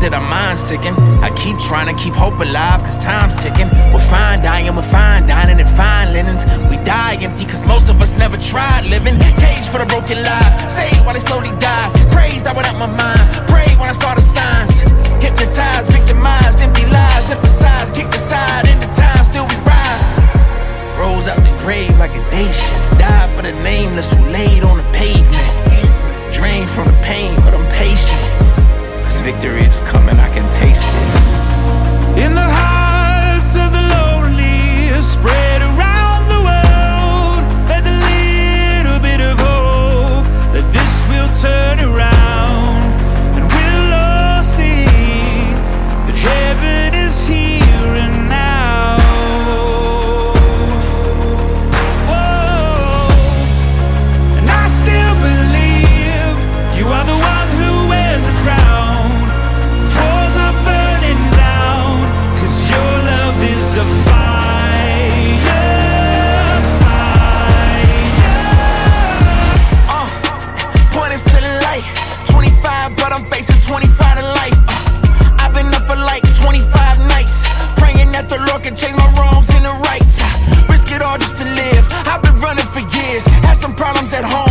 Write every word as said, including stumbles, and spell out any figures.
that our minds sickin'. I keep trying to keep hope alive, cause time's ticking. We're fine dying, we're fine dining in fine linens. We die empty, cause most of us never tried living. Cage for the broken lives, stay while they slowly die. Praised, I went out my mind, prayed when I saw the signs. Hypnotized, victimized, empty lies, emphasized, kicked aside. In the time, still we rise. Rose out the grave like a day shift. Died for the nameless who laid on the pavement. Drained from the pain, but I'm patient, cause victory is coming, I can taste it. In the hearts of the lonely, spread around the world, there's a little bit of hope that this will turn around, and we'll all see that heaven is here and now. Whoa. And I still believe you are the one who wears the crown. Walls are burning down, cause your love is a fire, fire. Uh, point us to the light. twenty-five, but I'm facing twenty-five to life. Uh, I've been up for like twenty-five nights, praying that the Lord can change my wrongs into rights. Uh, risk it all just to live. I've been running for years, had some problems at home.